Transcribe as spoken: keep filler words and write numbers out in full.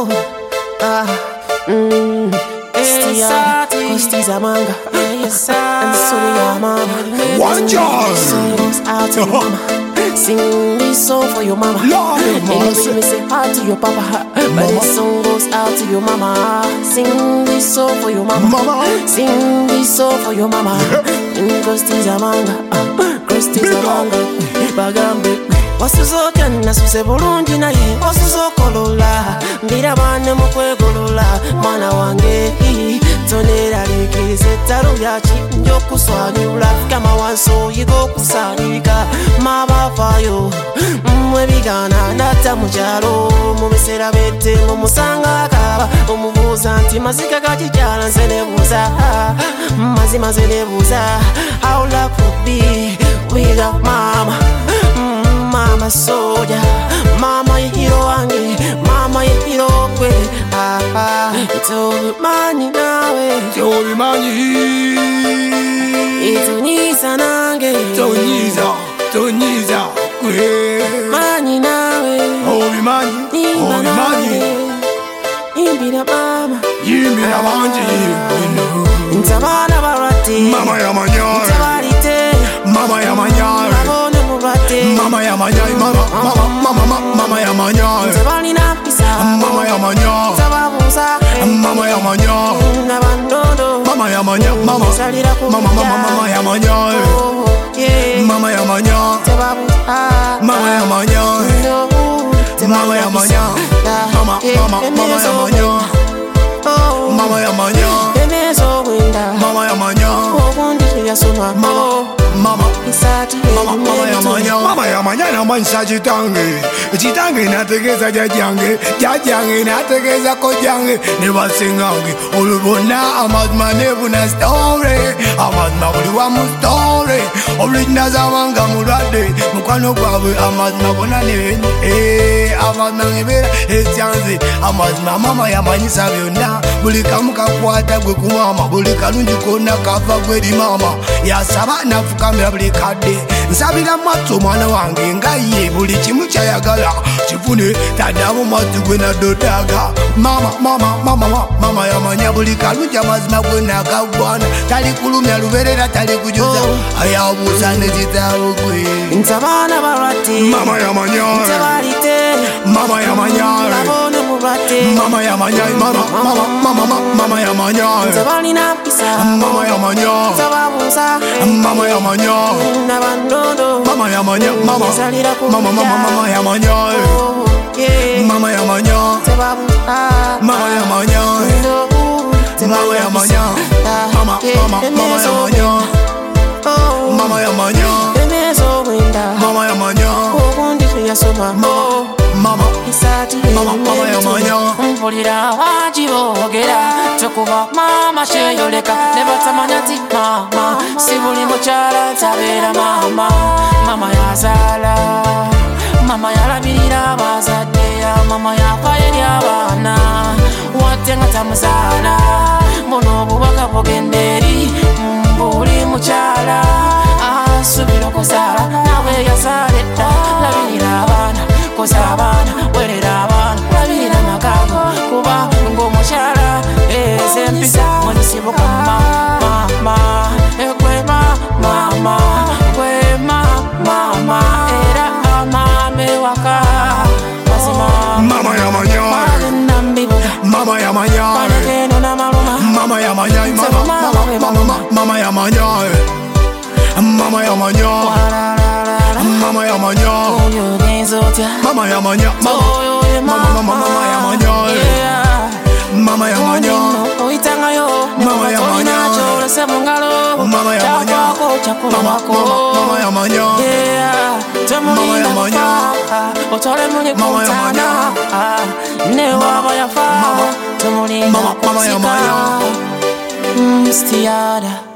oh, ah, mm, Stiada, Costi Zamanga, and Sonny Mama. One job. Sing this out to your mama. Sing this song for your mama. Anyway, me say hi to your papa, but this song goes out to your mama. Sing this song for your mama. Mama. Sing this song for your mama. Costi Zamanga, Costi Zamanga, Bagambe. Wasuzoka nasuse bulungi naye wasuzokolola mbira bane mukwegolola mwana wange toneraliikiriza ettalo lyaki njokuswanyula kama wanso yiga okusanika mabavayo mmwe bigana natta mu kyalo mu biseera by'ettembo musanga akaba omubuuza nti mazika gakikyala nze nebuuza mazima nze nebuuza how love would be without mama. Mama soldier, mama hero wange, mama hero kwe. Ah ah, tobimanyi nawe, Tobimanyi, ituniza nange, tonyiza, tonyiza kwe. manyi nawe, Obimanyi, obimanyi, imbira mama, yimbira bangi bino. ntabana barati, Mama yamanyai, ntabalite, mama yamanyai, abone murate, mama yamanyai, mama, mama, mama, mama yamanyai, ntabalina pisa, mama yamanyai, ntababuuza, mama yamanyai, nabandondo, mama yamanyai, mama, salira ku mama, mama, mama yamanyai, oh yeah, mama yamanyai, ntababuuza, mama yamanyai, mama yamanyai, mama, mama, mama yamanyai, oh mama yamanyai, emezo wenda, mama yamanyai, obundi tuyasoma, mama, mama. isati Mama, mama yamanya, mama yamanya namanyisa kitange, kitange nategeeza jjajjange, jjajjange nategeeza kojjange, ne basingange olubona amazima nebuna story, amazima buli wamu story, olulina zamanga mulwadde mukwano gwabwe amazima gonna ne amazima ngebeera ekyanze, amazima mama yamanyisa byonna, buli kamu kakwata gwe ku mama, buli kalungi konna kava gweri mama, yasaba nafukamira buli kadde, nsabira mwattu omwana wange nga ye buli kimu kyayagala kifune, taddamu mwattu gwe naddodaaga. Mama, mama, mama, mama yamanya buli kalungi amazima gonna agagwana, tali kulumya luberera tali kujuza, ayabuuza ne kitaawo gwe. ntabana barati, Mama yamanya, ntabalite, mama yamanya, abone murate, mama yamanya, mama, mama, mama, mama yamanya, ntabalina pisa, mama yamanya, ntababuuza, mama yamanya, nabandondo, mama yamanya, mama, salira ku mama, mama, mama yamanya, oh yeah, mama yamanya, ntababuuza, mama yamanya, mama yamanya, mama, mama, mama yamanya, oh mama yamanya, emezo wenda, mama yamanya, obundi tuyasoma, mama, mama, isati mama, mama yamanya. mpulira wagiboogera tokuba mama kyeyoleka ne batamanya ti mama si buli mukyala tabeera mama, mama yazaala, mama yalabirira abazadde, mama yafa eri abaana wadde nga tamuzaala, buno obubaka bugenda eri buli mukyala asubira okuzaala nawe yazaala edda, labirira abaana, koza abaana, werera abaana, labirira amakago kuba ng'omukyala eze empisa munisibuka mama, ekwe mama, kwe mama, era amame waka mazima, Mama yamanya, bagenda mbibuga, mama yamanya, balagendo n'amaluma, mama yamanya, mama, mama, mama, mama yamanya, mama yamanya, mama yamanya, oyo ogenza otya, mama yamanya, mama, oyo ye mama, mama, mama yamanya, mama yamanya, oyitangayo Mama yamanya, kyolese mu ngalo, mama yamanya, kyakwako mama, kyakulabako, mama, mama yamanya, temulinda yamanya, kufa otole muli mama kutana, yamanya, ne waba yafa temulinda mama, mama kusika. yamanya. Mm, Stiada.